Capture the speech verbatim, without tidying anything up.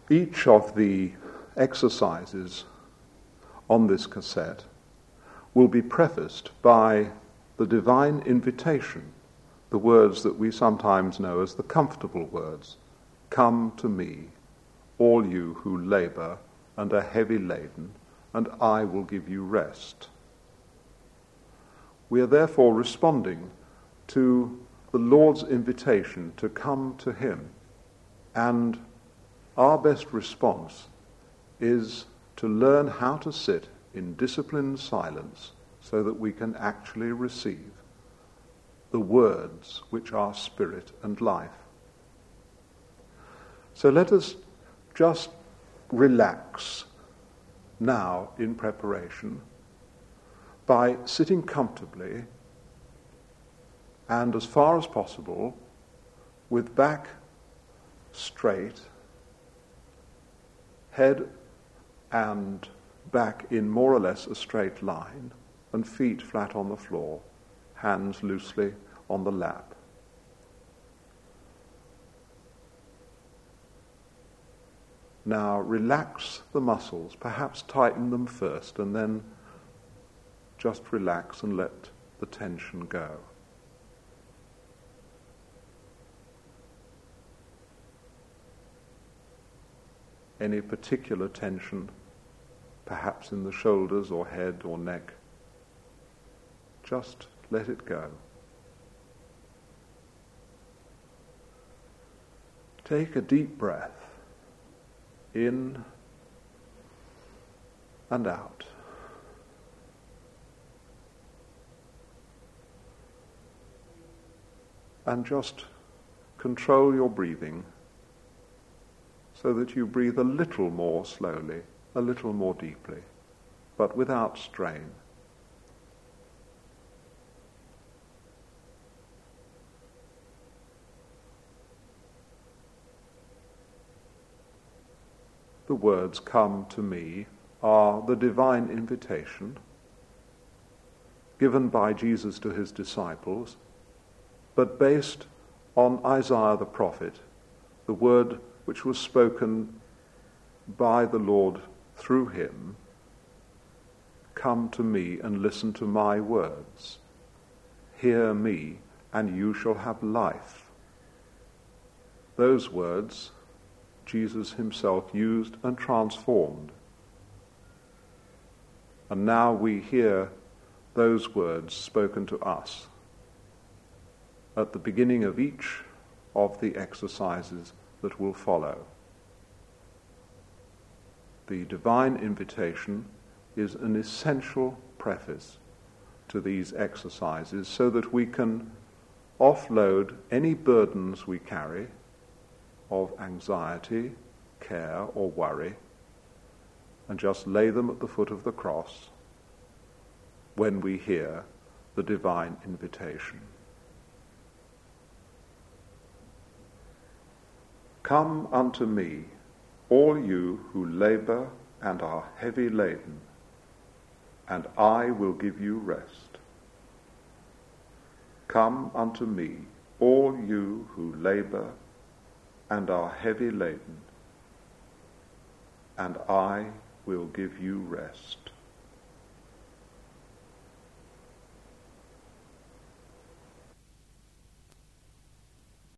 Each of the exercises on this cassette will be prefaced by the divine invitation, the words that we sometimes know as the comfortable words. Come to me, all you who labour and are heavy laden, and I will give you rest. We are therefore responding to the Lord's invitation to come to him, and our best response is to learn how to sit in disciplined silence so that we can actually receive the words which are spirit and life. So let us just relax now in preparation by sitting comfortably and as far as possible with back straight, head and back in more or less a straight line, and feet flat on the floor, hands loosely on the lap. Now relax the muscles, perhaps tighten them first, and then just relax and let the tension go. Any particular tension, perhaps in the shoulders or head or neck, just let it go. Take a deep breath in and out. And just control your breathing so that you breathe a little more slowly, a little more deeply, but without strain. The words "come to me" are the divine invitation given by Jesus to his disciples, but based on Isaiah the prophet, the word which was spoken by the Lord through him. Come to me and listen to my words. Hear me, and you shall have life. Those words Jesus himself used and transformed. And now we hear those words spoken to us at the beginning of each of the exercises that will follow. The divine invitation is an essential preface to these exercises so that we can offload any burdens we carry of anxiety, care, or worry, and just lay them at the foot of the cross when we hear the divine invitation. Come unto me, all you who labor and are heavy laden, and I will give you rest. Come unto me, all you who labor and are heavy laden, and I will give you rest.